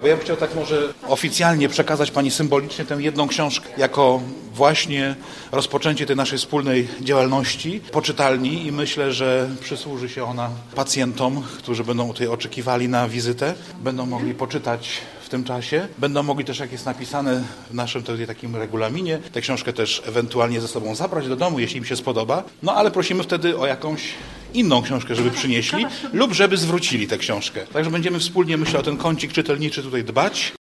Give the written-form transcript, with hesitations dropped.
Bo ja bym chciał tak może oficjalnie przekazać Pani symbolicznie tę jedną książkę jako właśnie rozpoczęcie tej naszej wspólnej działalności po czytalni i myślę, że przysłuży się ona pacjentom, którzy będą tutaj oczekiwali na wizytę, będą mogli poczytać w tym czasie, będą mogli też, jak jest napisane w naszym tutaj takim regulaminie, tę książkę też ewentualnie ze sobą zabrać do domu, jeśli im się spodoba, no ale prosimy wtedy o jakąś inną książkę, żeby przynieśli lub żeby zwrócili tę książkę. Także będziemy wspólnie, myślę, o ten kącik czytelniczy tutaj dbać.